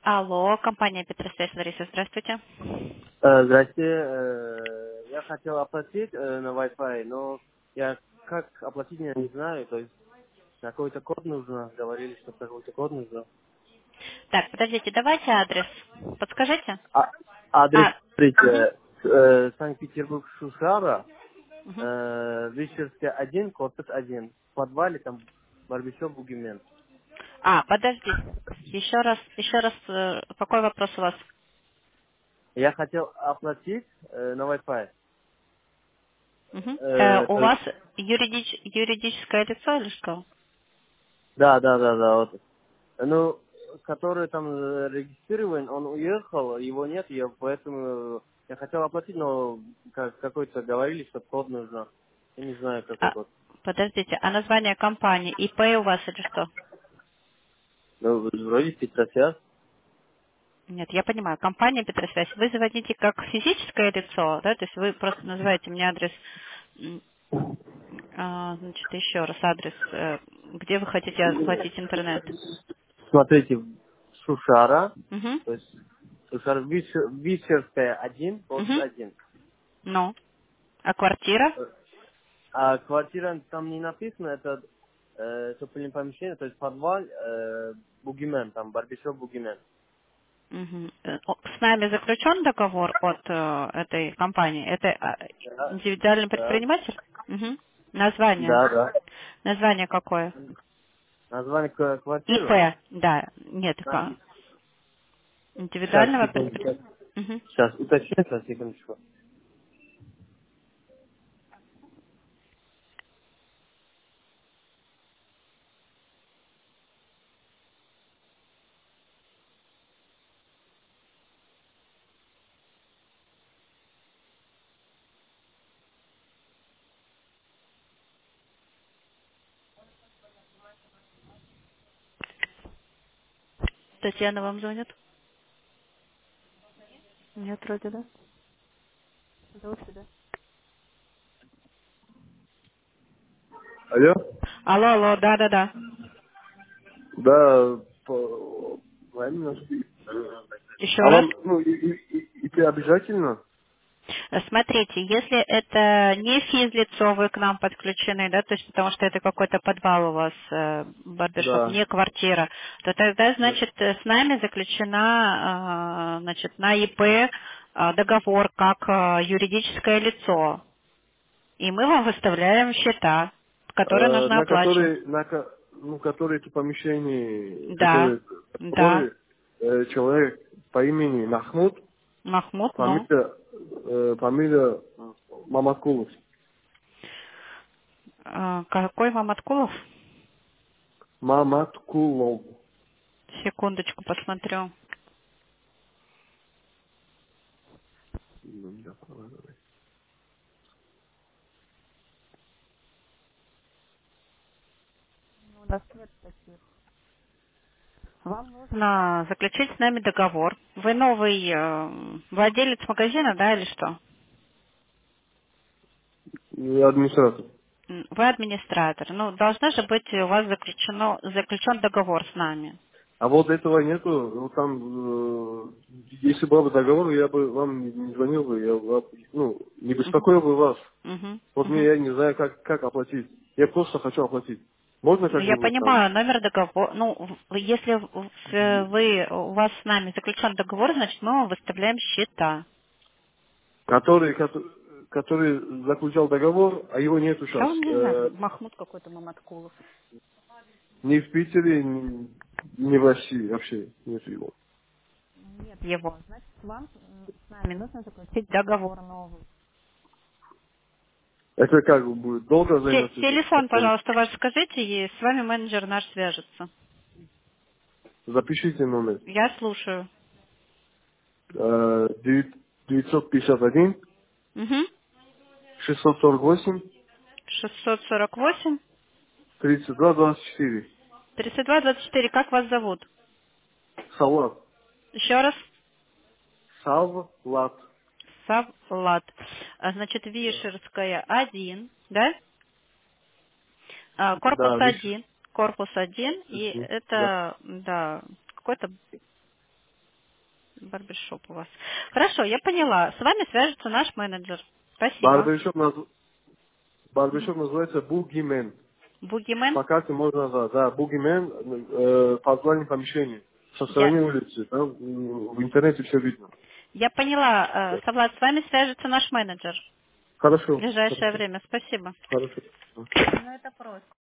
Алло, компания Петросвязь, Лариса, здравствуйте. Здрасте. Я хотел оплатить на Wi-Fi, но я как оплатить я не знаю. То есть какой-то код нужно. Говорили, что какой-то код нужно. Так, подождите, давайте адрес. Подскажите? А, адрес, А, угу, смотрите, Санкт-Петербург, Шушара, угу. Вишерская 1, корпус 1. В подвале там барбекю Бугимен. Подождите. Еще раз, какой вопрос у вас? Я хотел оплатить на Wi-Fi. Угу. У То есть, вас юридическое лицо или что? да, вот. Ну, который там регистрирован, он уехал, его нет, я поэтому я хотел оплатить, но какой-то говорили, что код нужно. Я не знаю, какой А, код. подождите, а название компании ИП у вас или что? Ну, вроде Петросвязь. Нет, я понимаю, компания Петросвязь. Вы звоните как физическое лицо, да? То есть вы просто называете мне адрес. Значит, еще раз адрес, где вы хотите оплатить интернет. Смотрите, Шушара, Угу. то есть Шушара Вишерская 1, корпус Угу. 1. Ну, а квартира? А квартира там не написано, это топливное помещение, то есть подвал, Бугимен, там барбекю Бугимен. Мгм. С нами заключен договор от этой компании. Это Да, индивидуальный да, предприниматель? Мгм. Название. да. Название какое? Название квартиры? ИП, да. Нет, Сейчас, индивидуального секундочку. предпринимателя. Мгм. Сейчас, уточню, сейчас, секундочку. Татьяна вам звонит? Нет, вроде, да? Алло? Алло, алло, да-да-да. Да, правильно. Еще А раз. вам, ну, и обязательно? Смотрите, если это не физлицо, вы к нам подключены, да, то есть потому что это какой-то подвал у вас, барбершоп, Да. не квартира, то тогда, Да. значит, с нами заключена, значит, на ИП договор как юридическое лицо, и мы вам выставляем счета, которые нужно На оплачивать. который, ну, который эти помещения, Да, который да, такой человек по имени Махмуд, Махмуд, ну, фамилия Мамакулов. какой вам Откулов? Маматкулов. Секундочку, посмотрю. Вам нужно заключить с нами договор. Вы новый владелец магазина, да, или что? Я администратор. Вы администратор. Ну, должно же быть у вас заключен договор с нами. А вот этого нету, ну там, если был бы договор, я бы вам не звонил бы, ну, не Мгм. беспокоил бы вас. Мгм. Вот мне Мгм. я не знаю, как оплатить. Я просто хочу оплатить. Можно Ну, я как-нибудь там, понимаю, номер договора. Ну, если у вас с нами заключен договор, значит, мы вам выставляем счета. который заключал договор, а его нету Я сейчас. вам не знаю, Махмуд какой-то Маматкулов. Ни в Питере, ни в России вообще нет его. Нет его. Значит, вам с нами нужно заключить договор новый. Это как будет? Долго займет это? Телефон, пожалуйста, ваш скажите, и с вами менеджер наш свяжется. Запишите номер. Я слушаю. 951 Угу. 648 648 32 24. 3224. Как вас зовут? Салат. Еще раз. Салат. Савлад. Значит, Да, Вишерская 1, да? Корпус да, видишь? 1. Корпус 1. И Да. это, да, какой-то. Барбершоп у вас. Хорошо, я поняла. С вами свяжется наш менеджер. Спасибо. Барбершоп называется Бугимен. Бугимен? По карте можно назвать. Да, Бугимен, подвальное помещение. Со стороны улицы. Там в интернете все видно. Я поняла. Савлад, с вами свяжется наш менеджер. В Хорошо. ближайшее время. Спасибо. Хорошо. Ну, это просто.